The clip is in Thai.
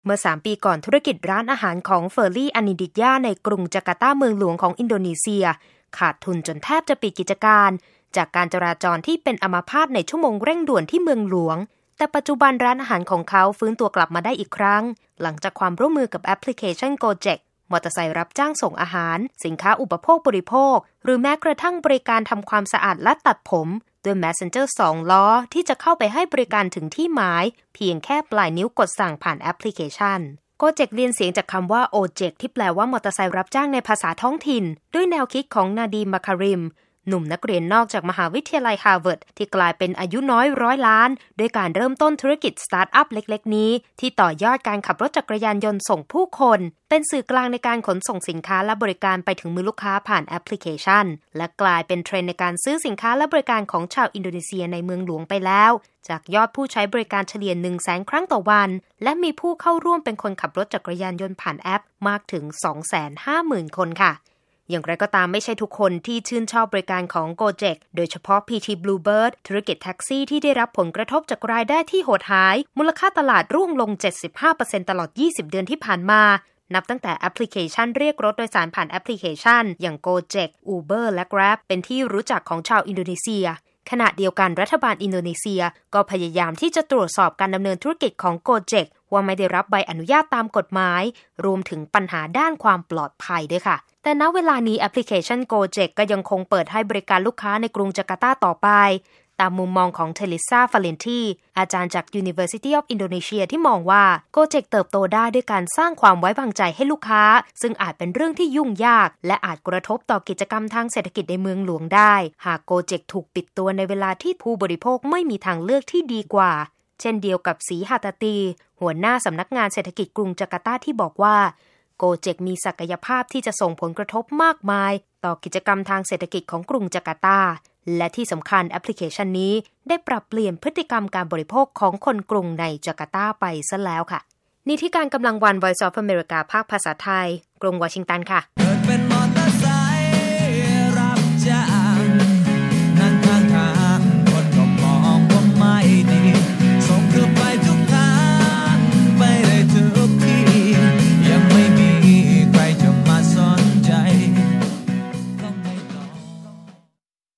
เมื่อ3ปีก่อนธุรกิจร้านอาหารของเฟอร์รี่อานิดิยาในกรุงจาการ์ตาเมืองหลวงของอินโดนีเซียขาดทุนจนแทบจะปิดกิจการจากการจราจรที่เป็นอัมพาตในชั่วโมงเร่งด่วนที่เมืองหลวงแต่ปัจจุบันร้านอาหารของเขาฟื้นตัวกลับมาได้อีกครั้งหลังจากความร่วมมือกับแอปพลิเคชัน Gojek มอเตอร์ไซค์รับจ้างส่งอาหารสินค้าอุปโภคบริโภคหรือแม้กระทั่งบริการทำความสะอาดและตัดผมด้วย Messenger 2 ล้อที่จะเข้าไปให้บริการถึงที่หมายเพียงแค่ปลายนิ้วกดสั่งผ่านแอปพลิเคชัน Gojek เรียนเสียงจากคำว่า Ojek ที่แปลว่ามอเตอร์ไซค์รับจ้างในภาษาท้องถิ่นด้วยแนวคิดของนาดีม มาคาริมหนุ่มนักเรียนนอกจากมหาวิทยาลัยฮาร์วาร์ดที่กลายเป็นอายุน้อย100 ล้านด้วยการเริ่มต้นธุรกิจสตาร์ทอัพเล็กๆนี้ที่ต่อยอดการขับรถจักรยานยนต์ส่งผู้คนเป็นสื่อกลางในการขนส่งสินค้าและบริการไปถึงมือลูกค้าผ่านแอปพลิเคชันและกลายเป็นเทรนด์ในการซื้อสินค้าและบริการของชาวอินโดนีเซียในเมืองหลวงไปแล้วจากยอดผู้ใช้บริการเฉลี่ย 100,000 ครั้งต่อวันและมีผู้เข้าร่วมเป็นคนขับรถจักรยานยนต์ผ่านแอปมากถึง 250,000 คนค่ะอย่างไรก็ตามไม่ใช่ทุกคนที่ชื่นชอบบริการของ Gojek โดยเฉพาะ PT Bluebird ธุรกิจแท็กซี่ที่ได้รับผลกระทบจากรายได้ที่โหดหายมูลค่าตลาดร่วงลง 75% ตลอด 20 เดือนที่ผ่านมานับตั้งแต่แอปพลิเคชันเรียกรถโดยสารผ่านแอปพลิเคชันอย่าง Gojek, Uber และ Grab เป็นที่รู้จักของชาวอินโดนีเซียขณะเดียวกันรัฐบาลอินโดนีเซียก็พยายามที่จะตรวจสอบการดำเนินธุรกิจของ Gojek ว่าไม่ได้รับใบอนุญาตตามกฎหมายรวมถึงปัญหาด้านความปลอดภัยด้วยค่ะแต่ณเวลานี้แอปพลิเคชัน Gojek ก็ยังคงเปิดให้บริการลูกค้าในกรุงจาการ์ตาต่อไปตามมุมมองของเทลิซาฟาเลนตีอาจารย์จาก University of Indonesia ที่มองว่า Gojek เติบโตได้ด้วยการสร้างความไว้วางใจให้ลูกค้าซึ่งอาจเป็นเรื่องที่ยุ่งยากและอาจกระทบต่อกิจกรรมทางเศรษฐกิจในเมืองหลวงได้หาก Gojek ถูกปิดตัวในเวลาที่ผู้บริโภคไม่มีทางเลือกที่ดีกว่าเช่นเดียวกับศรีหาตตีหัวหน้าสำนักงานเศรษฐกิจกรุงจาการ์ตาที่บอกว่าGojek มีศักยภาพที่จะส่งผลกระทบมากมายต่อกิจกรรมทางเศรษฐกิจของกรุงจาการ์ตาและที่สำคัญแอปพลิเคชันนี้ได้ปรับเปลี่ยนพฤติกรรมการบริโภคของคนกรุงในจาการ์ตาไปซะแล้วค่ะนี่ที่การกำลังวัน Voice of America ภาคภาษาไทยกรุงวอชิงตันค่ะ